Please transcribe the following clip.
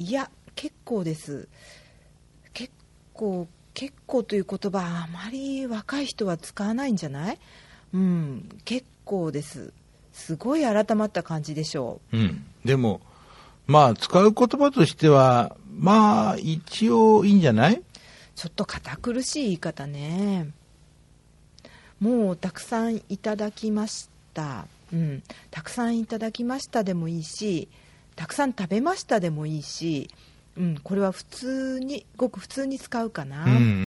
いや結構です。結構という言葉あまり若い人は使わないんじゃない？結構です。すごい改まった感じでしょう。 でもまあ使う言葉としてはまあ一応いいんじゃない？ ちょっと堅苦しい言い方ね。もうたくさんいただきました、たくさんいただきましたでもいいし、たくさん食べましたでもいいし、これはごく普通に使うかな。